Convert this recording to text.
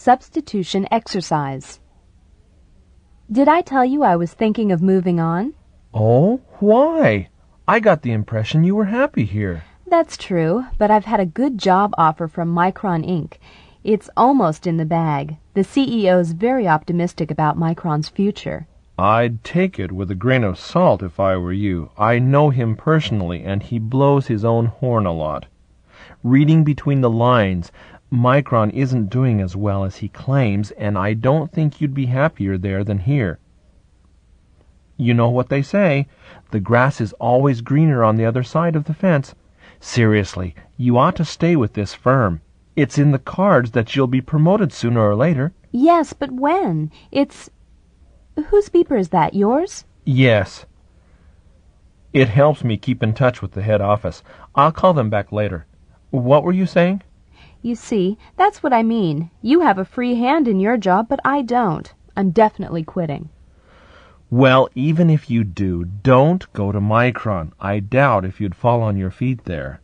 Substitution exercise. Did I tell you I was thinking of moving on? Oh, why? I got the impression you were happy here. That's true, but I've had a good job offer from Micron Inc. It's almost in the bag. The CEO's very optimistic about Micron's future. I'd take it with a grain of salt if I were you. I know him personally, and he blows his own horn a lot. Reading between the lines, Micron isn't doing as well as he claims, and I don't think you'd be happier there than here. You know what they say, the grass is always greener on the other side of the fence. Seriously, you ought to stay with this firm. It's in the cards that you'll be promoted sooner or later. Yes, but when? Whose beeper is that, yours? Yes. It helps me keep in touch with the head office. I'll call them back later. What were you saying? You see, that's what I mean. You have a free hand in your job, but I don't. I'm definitely quitting. Well, even if you do, don't go to Micron. I doubt if you'd fall on your feet there.